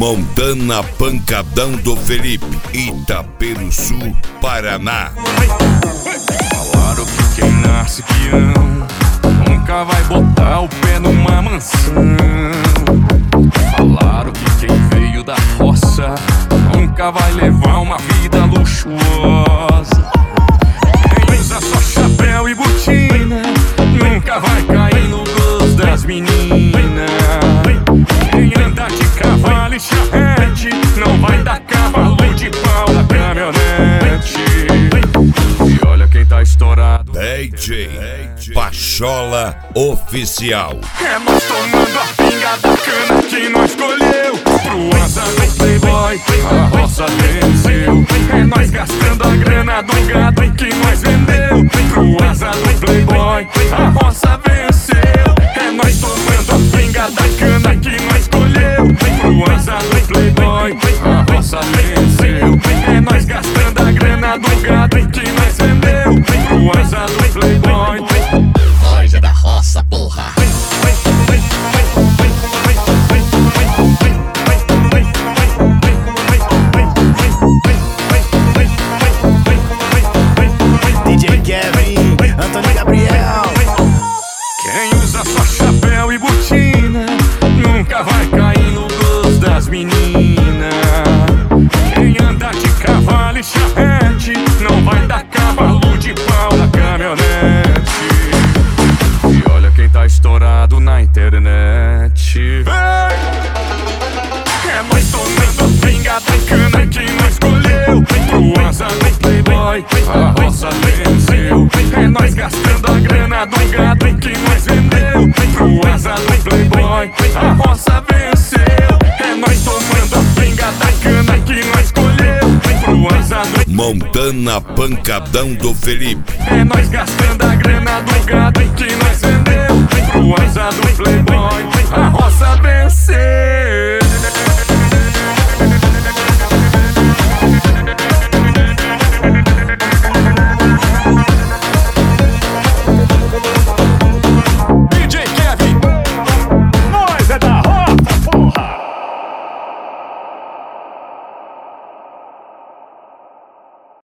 Montana Pancadão do Felipe, Itaperuçu, Paraná. Falaram que quem nasce peão nunca vai botar o pé numa mansão. Falaram que quem veio da roça nunca vai levar uma vida luxuosa. Quem usa só chapéu e botina nunca vai cair no gosto das meninas. Quem anda de cavalo e charrete não vai dar cavalo de pau na caminhonete. E olha quem tá estourado. DJ Pachola Oficial. É nós tomando a pinga da cana que nós escolheu. Pro asa do playboy a roça venceu. É nós gastando a grana do gado que nós vendeu. Pro asa do playboy a roça venceu. É nós tomando a pinga da cana que nós escolheu. Pro asa do playboy a roça venceu. É nós gastando a grana do gado que nós vendeu. Pro asa do playboy. Nós é da roça, porra. DJ Kevin, Antônio Gabriel. Quem usa só chapéu e botina nunca vai cair no gosto das meninas. Quem anda de cavalo e charrete não vai dar cavalo de pau na caminhonete. E olha quem tá estourado na internet. É nós tomando a pinga da cana que nós escolheu. Pro asa do playboy a roça venceu. É nós gastando a grana do gado que nós vendeu. Pro asa do playboy a roça venceu. É nós tomando a pinga da cana que nós escolheu. Pro asa do Montana Pancadão do Felipe. É nós gastando a grana do gado que nós vendeu. Pro asa do playboy a roça